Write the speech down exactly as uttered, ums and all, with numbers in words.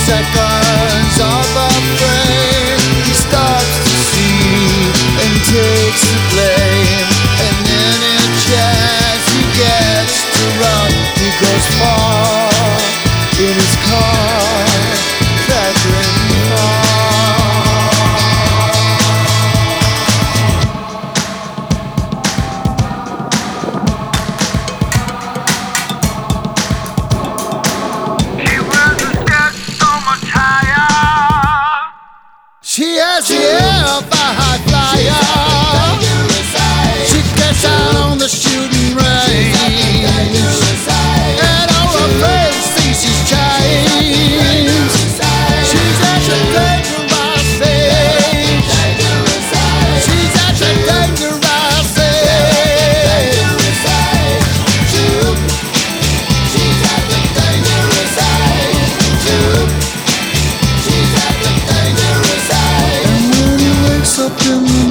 seconds of a frame, he starts to see and takes the blame. And then in chance he gets to run, he goes far in his car, crackling far. She has the air of a high flyer. She gets out on the shooting range, and all her friends think she's changed. She's at the dangerous age. She's at the dangerous age. She's at the dangerous age. She's at the dangerous age. Up in the